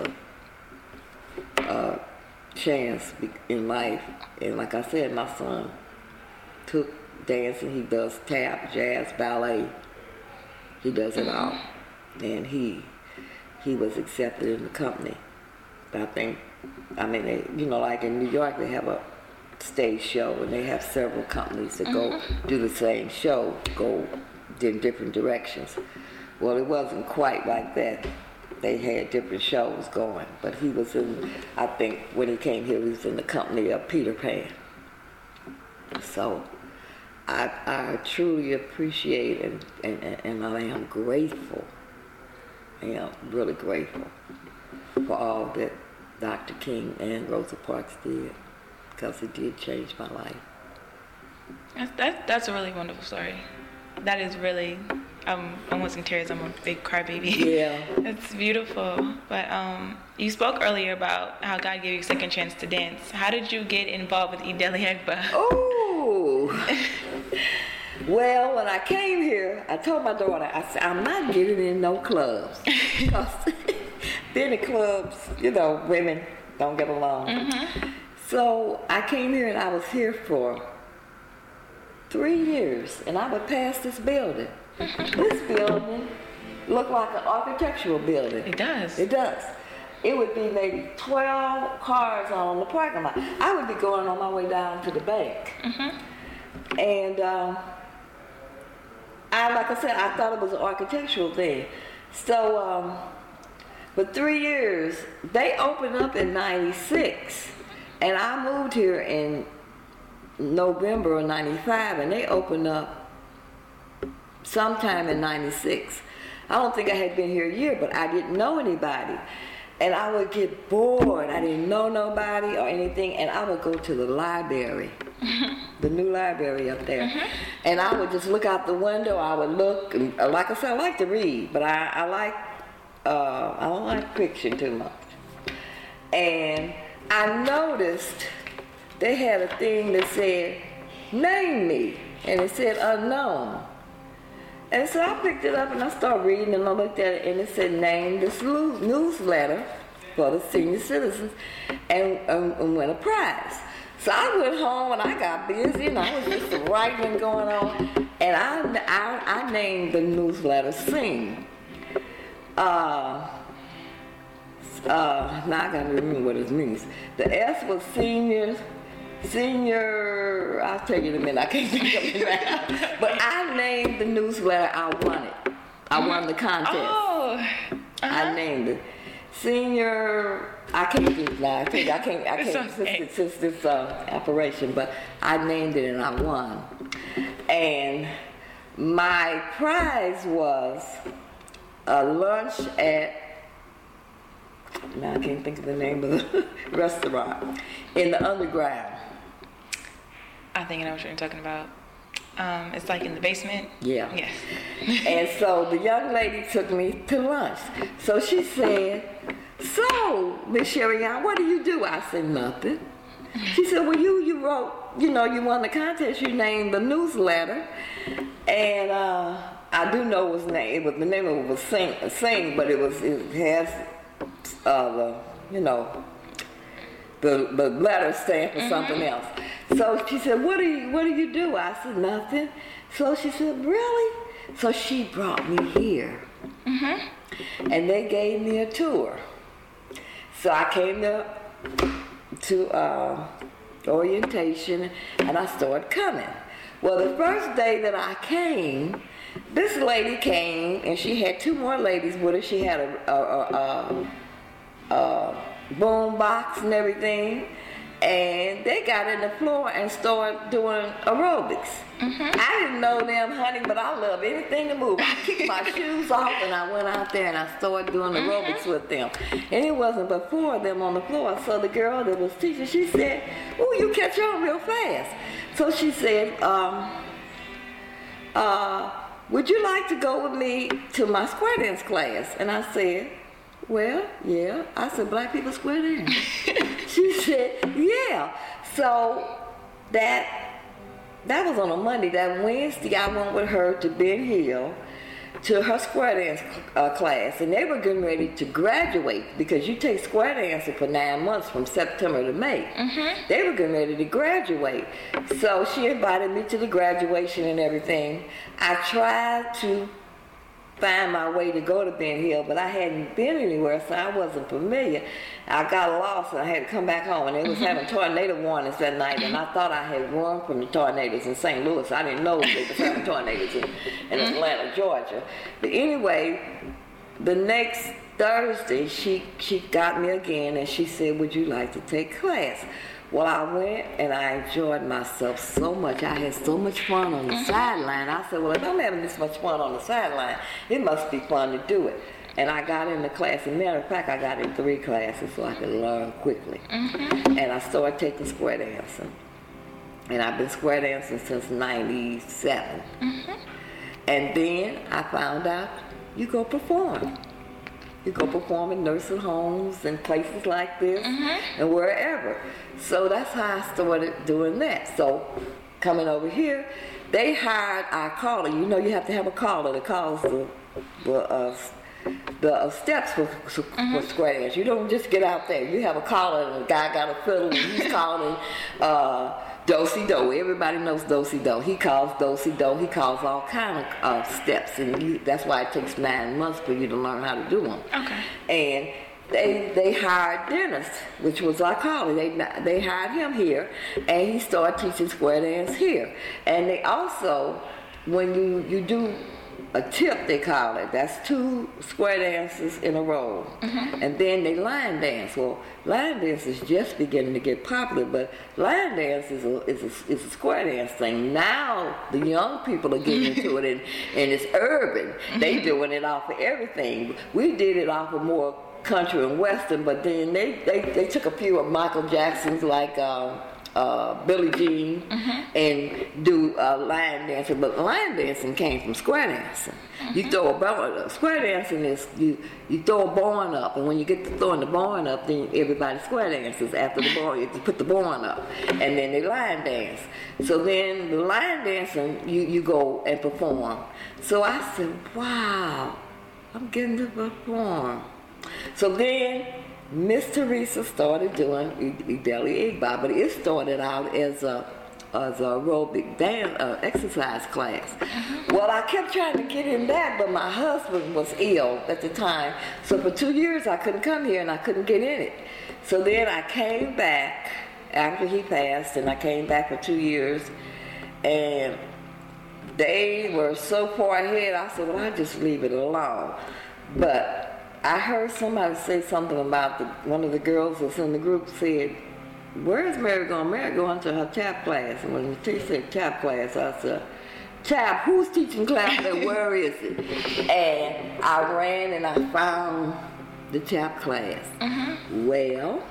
a, a chance in life. And like I said, my son took dancing. He does tap, jazz, ballet. He does it all. And he he was accepted in the company. I think, I mean, they, you know, like in New York, they have a stage show, and they have several companies that go mm-hmm. do the same show, go in different directions. Well, it wasn't quite like that. They had different shows going, but he was in, I think, when he came here, he was in the company of Peter Pan. So, I, I truly appreciate and, and, and I am grateful, I am really grateful for all that Doctor King and Rosa Parks did, because it did change my life. That's, that, that's a really wonderful story. That is really, I'm almost in tears. I'm a big crybaby. Yeah. It's beautiful. But um, you spoke earlier about how God gave you a second chance to dance. How did you get involved with Ideli Egba? Oh. Well, when I came here, I told my daughter, I said, I'm not getting in no clubs. Because being in clubs, you know, women don't get along. Mm-hmm. So I came here, and I was here for three years, and I would pass this building. Mm-hmm. This building looked like an architectural building. It does. It does. It would be maybe twelve cars on the parking lot. I would be going on my way down to the bank. Mm-hmm. And um, I, like I said, I thought it was an architectural thing. So, um, for three years, they opened up in ninety-six, and I moved here in November of ninety-five, and they opened up sometime in ninety-six. I don't think I had been here a year, but I didn't know anybody. And I would get bored. I didn't know nobody or anything, and I would go to the library, the new library up there. Mm-hmm. And I would just look out the window. I would look, and, uh, like I said, I like to read, but I, I like, uh, I don't like fiction too much. And I noticed they had a thing that said, name me, and it said unknown. And so I picked it up and I started reading, and I looked at it, and it said, name this newsletter for the senior citizens, and, um, and win a prize. So I went home and I got busy, and I was just writing going on, and I, I, I named the newsletter Sing. Uh, uh, now I gotta remember what it means. The S was seniors. Senior, I'll tell you in a minute, I can't think of it now. But I named the newsletter, I won it. I won the contest. Oh. Uh-huh. I named it. Senior, I can't think it now. I can't, I can't, I can't since, since this uh, operation, but I named it and I won. And my prize was a lunch at, now I can't think of the name of the restaurant, in the underground. I think I know what you're talking about. Um, it's like in the basement? Yeah. Yes. And so the young lady took me to lunch. So she said, so, Miss Sherry Ann, what do you do? I said, nothing. She said, well, you you wrote, you know, you won the contest, you named the newsletter. And uh, I do know it was name, it was, the name of it was Sing, Sing, but it was, it has, uh, the, you know, the the letter stand for mm-hmm. something else. So she said, what do you what do you do? I said, nothing. So she said, really? So she brought me here. Mm-hmm. And they gave me a tour. So I came to, to uh, orientation, and I started coming. Well, the first day that I came, this lady came, and she had two more ladies with her. She had a, a, a, a, a boom box and everything, and they got in the floor and started doing aerobics. Mm-hmm. I didn't know them, honey, but I love anything to move. I kicked my shoes off and I went out there and I started doing aerobics mm-hmm. with them. And it wasn't but four of them on the floor. So the girl that was teaching, she said, "Oh, you catch on real fast." So she said, um, uh, "Would you like to go with me to my square dance class?" And I said, "Well, yeah." I said, "Black people square dance?" She said, "Yeah." So that that was on a Monday. That Wednesday, I went with her to Ben Hill to her square dance uh, class, and they were getting ready to graduate because you take square dancing for nine months from September to May. Mm-hmm. They were getting ready to graduate. So she invited me to the graduation and everything. I tried to find my way to go to Ben Hill, but I hadn't been anywhere, so I wasn't familiar. I got lost and I had to come back home, and they was mm-hmm. having tornado warnings that night, and I thought I had run from the tornadoes in Saint Louis. I didn't know they was having tornadoes in, in Atlanta, Georgia. But anyway, the next Thursday, she, she got me again, and she said, "Would you like to take class?" Well, I went and I enjoyed myself so much. I had so much fun on the mm-hmm. sideline. I said, well, if I'm having this much fun on the sideline, it must be fun to do it. And I got into class. As a matter of fact, I got in three classes so I could learn quickly. Mm-hmm. And I started taking square dancing. And I've been square dancing since ninety-seven. Mm-hmm. And then I found out you go perform. You go perform in nursing homes and places like this mm-hmm. and wherever. So that's how I started doing that. So coming over here, they hired our caller. You know, you have to have a caller that calls the the, uh, the uh, steps for, for, mm-hmm. for square dance. You don't just get out there. You have a caller, and the guy got a fiddle, and he's calling uh, do-si-do. Everybody knows do-si-do. He calls do-si-do. He calls all kind of uh, steps, and you, that's why it takes nine months for you to learn how to do them. Okay. And they they hired Dennis, which was our caller. They they hired him here, and he started teaching square dance here. And they also when you, you do a tip, they call it, that's two square dances in a row. Mm-hmm. And then they line dance. Well, line dance is just beginning to get popular, but line dance is a, is a, is a square dance thing. Now the young people are getting into it, and, and it's urban. Mm-hmm. They doing it off of everything. We did it off of more country and western, but then they, they, they took a few of Michael Jackson's, like uh, uh, Billie Jean, mm-hmm. and do uh, line dancing. But line dancing came from square dancing. Mm-hmm. You throw a ball, square dancing is you, you throw a barn up, and when you get to throwing the barn up, then everybody square dances after the barn. You put the barn up, and then they line dance. So then the line dancing, you, you go and perform. So I said, wow, I'm getting to perform. So then Miss Teresa started doing Ideli Igba, but it started out as a as a aerobic dance uh, exercise class. Mm-hmm. Well, I kept trying to get in that, but my husband was ill at the time, so for two years I couldn't come here and I couldn't get in it. So then I came back after he passed, and I came back for two years, and they were so far ahead. I said, well, I just leave it alone. But I heard somebody say something about the, one of the girls that's in the group said, where is Mary going? Mary going to her tap class. And when the teacher said tap class, I said, tap, who's teaching class and where is it? And I ran and I found the tap class. Mm-hmm. Well,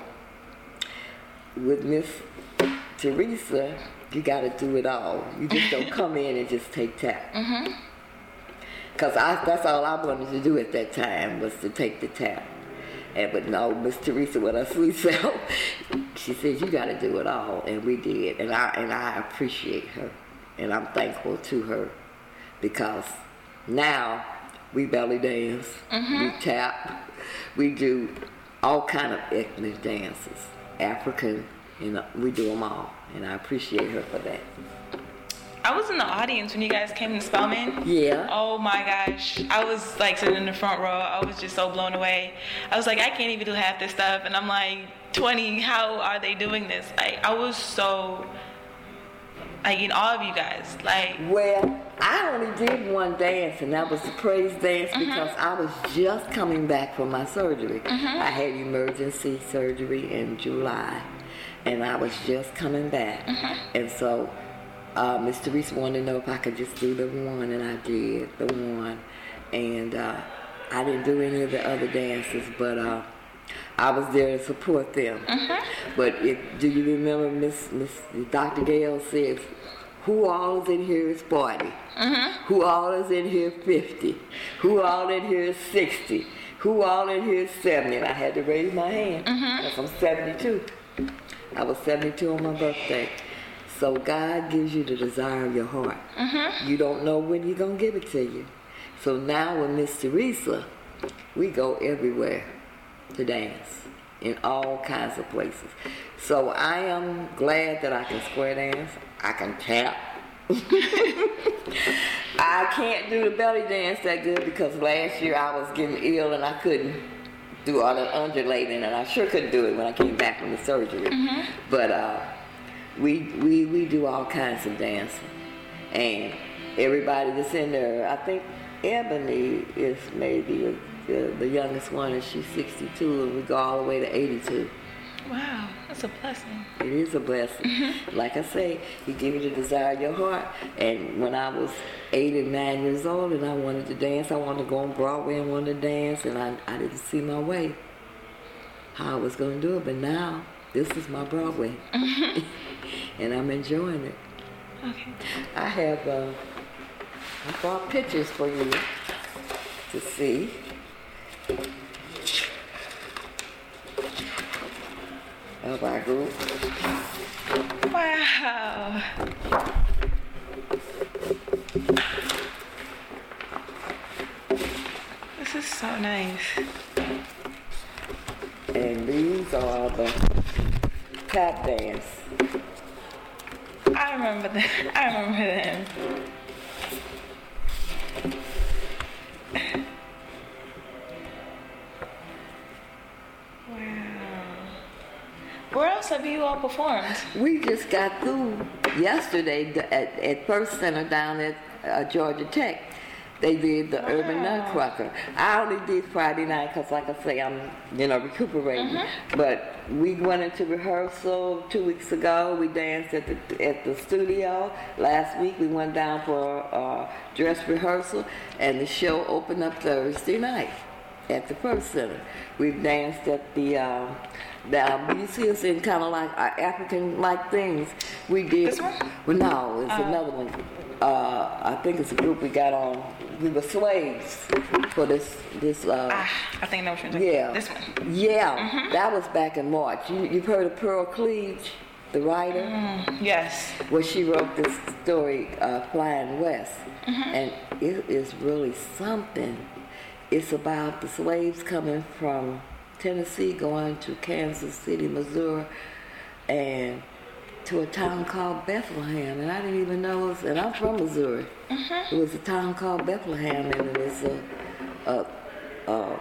with Miss Teresa, you got to do it all. You just don't come in and just take tap. Mm-hmm. Because that's all I wanted to do at that time, was to take the tap. And but no, Miss Teresa, with her sweet self, she said, you got to do it all. And we did. And I and I appreciate her. And I'm thankful to her. Because now we belly dance, mm-hmm. we tap, we do all kind of ethnic dances. African, you know, we do them all. And I appreciate her for that. I was in the audience when you guys came to Spelman. Yeah. Oh my gosh. I was like sitting in the front row. I was just so blown away. I was like, I can't even do half this stuff. And I'm like, twenty, how are they doing this? Like, I was so, like, in awe of you guys. Like, well, I only did one dance, and that was the praise dance, mm-hmm. because I was just coming back from my surgery. Mm-hmm. I had emergency surgery in July, and I was just coming back. Mm-hmm. And so Uh, Miss Teresa wanted to know if I could just do the one, and I did the one. And uh, I didn't do any of the other dances, but uh, I was there to support them. Mm-hmm. But if, do you remember Miss Miss Doctor Gale said, who all is in here is forty? Mm-hmm. Who all is in here fifty? Who all in here is sixty? Who all in here is seventy? And I had to raise my hand, because mm-hmm. I'm seventy-two. I was seventy-two on my birthday. So God gives you the desire of your heart. Mm-hmm. You don't know when He's going to give it to you. So now with Miss Teresa, we go everywhere to dance, in all kinds of places. So I am glad that I can square dance. I can tap. I can't do the belly dance that good, because last year I was getting ill and I couldn't do all that undulating, and I sure couldn't do it when I came back from the surgery. Mm-hmm. But uh, We, we we do all kinds of dancing, and everybody that's in there, I think Ebony is maybe the, the youngest one, and she's sixty-two, and we go all the way to eighty-two. Wow, that's a blessing. It is a blessing. Mm-hmm. Like I say, He give you the desire of your heart. And when I was eight and nine years old and I wanted to dance, I wanted to go on Broadway and wanted to dance, and I, I didn't see my way how I was going to do it, but now this is my Broadway. Mm-hmm. And I'm enjoying it. Okay. I have, uh, I brought pictures for you to see. Of our group. Wow. This is so nice. And these are the tap dance. I remember them. I remember them. Wow. Where else have you all performed? We just got through yesterday at, at First Center down at uh, Georgia Tech. They did the wow. Urban Nutcracker. I only did Friday night because, like I say, I'm, you know, recuperating. Mm-hmm. But we went into rehearsal two weeks ago. We danced at the at the studio. Last week we went down for a dress rehearsal, and the show opened up Thursday night at the First Center. We've danced at the, uh, the you see us in kind of like uh, African-like things. We did. This one? Well, no, it's uh, another one. Uh, I think it's a group we got on. We were slaves for this. This. Uh, ah, I think I know what you're talking yeah. about. This one. Yeah, mm-hmm. that was back in March. You, you've heard of Pearl Cleage, the writer? Mm, yes. Well, she wrote this story, uh, Flying West, mm-hmm. and it is really something. It's about the slaves coming from Tennessee going to Kansas City, Missouri, and to a town called Bethlehem, and I didn't even know it was, and I'm from Missouri. Mm-hmm. It was a town called Bethlehem, and it was a, a, a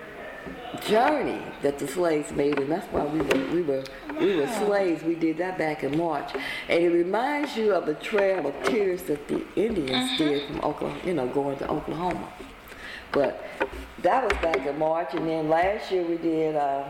journey that the slaves made, and that's why we were we were wow. we were slaves. We did that back in March, and it reminds you of the Trail of Tears that the Indians mm-hmm. did from Oklahoma, you know, going to Oklahoma. But that was back in March, and then last year we did. Uh,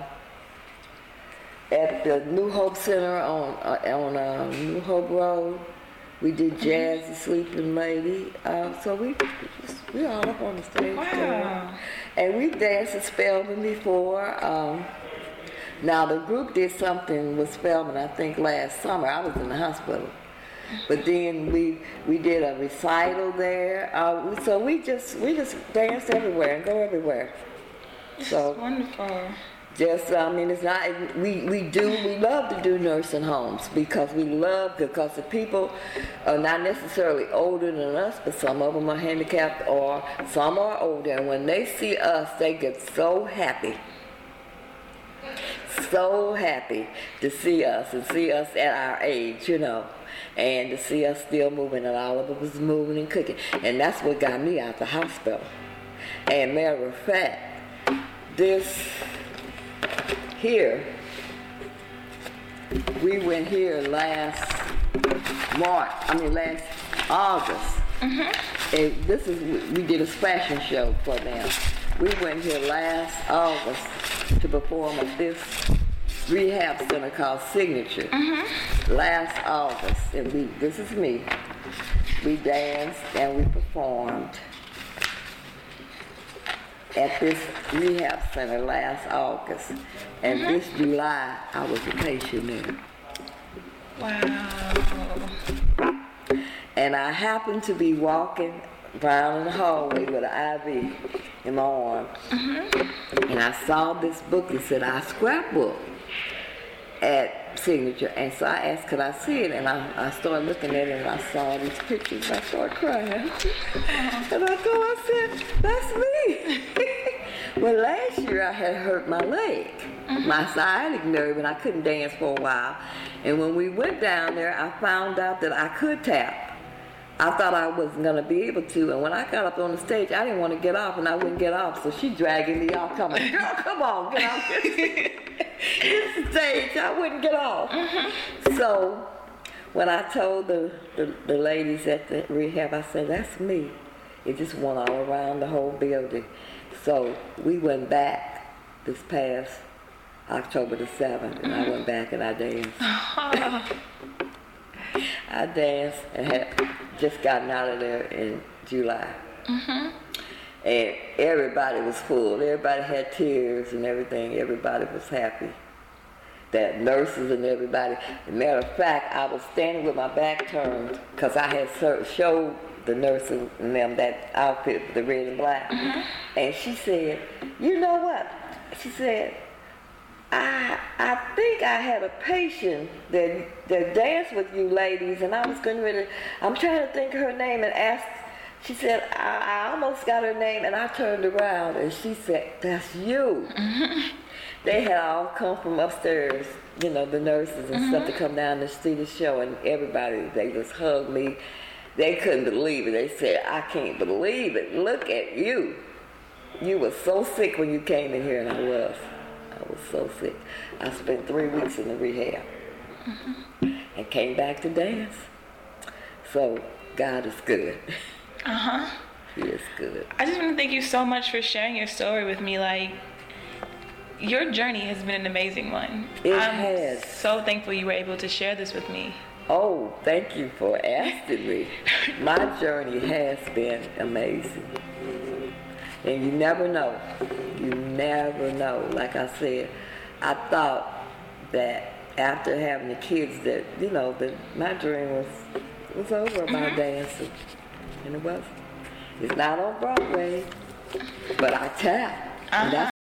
At the New Hope Center on uh, on uh, New Hope Road, we did Jazz the Sleeping Lady. Uh, so we we all up on the stage. Wow. There. And we danced at Spelman before. Um, now the group did something with Spelman, I think last summer. I was in the hospital, but then we we did a recital there. Uh, so we just we just dance everywhere and go everywhere. This so is wonderful. Just, I mean, it's not, we, we do, we love to do nursing homes because we love, because the people are not necessarily older than us, but some of them are handicapped or some are older. And when they see us, they get so happy, so happy to see us and see us at our age, you know, and to see us still moving, and all of us was moving and cooking. And that's what got me out the hospital. And matter of fact, this... Here, we went here last March, I mean last August, mm-hmm. and this is, we did a fashion show for them. We went here last August to perform at this rehab center called Signature, mm-hmm. last August, and we, this is me, we danced and we performed at this rehab center last August, and mm-hmm. this July I was a patient there. Wow. And I happened to be walking around in the hallway with an I V in my arm, mm-hmm. and I saw this book that said I scrapbook at Signature, and so I asked, could I see it? And I, I started looking at it, and I saw these pictures, and I started crying. Uh-huh. And I thought, I said, that's me. Well, last year I had hurt my leg, mm-hmm. my sciatic nerve, and I couldn't dance for a while. And when we went down there, I found out that I could tap. I thought I wasn't going to be able to, and when I got up on the stage, I didn't want to get off, and I wouldn't get off, so she dragging me off, coming, girl, come on, get off this stage. I wouldn't get off. Mm-hmm. So when I told the, the, the ladies at the rehab, I said, that's me. It just went all around the whole building. So we went back this past October the seventh, and mm-hmm. I went back and I danced. I danced and had just gotten out of there in July. Mm-hmm. And everybody was full. Everybody had tears and everything. Everybody was happy. That nurses and everybody. As a matter of fact, I was standing with my back turned because I had showed the nurses and them that outfit, the red and black. Mm-hmm. And she said, you know what? She said, I I think I had a patient that that danced with you ladies, and I was going to, I'm trying to think of her name and ask. She said, I, I almost got her name, and I turned around, and she said, that's you. Mm-hmm. They had all come from upstairs, you know, the nurses and mm-hmm. stuff to come down to see the show, and everybody, they just hugged me. They couldn't believe it. They said, I can't believe it. Look at you. You were so sick when you came in here, and I was. I was so sick. I spent three weeks in the rehab mm-hmm. and came back to dance. So God is good. Uh huh. He is good. I just want to thank you so much for sharing your story with me. Like, your journey has been an amazing one. It I'm has. so thankful you were able to share this with me. Oh, thank you for asking me. My journey has been amazing. And you never know. You never know. Like I said, I thought that after having the kids that, you know, that my dream was was over about mm-hmm. dancing. And it wasn't. It's not on Broadway, but I tap. Uh-huh. And that's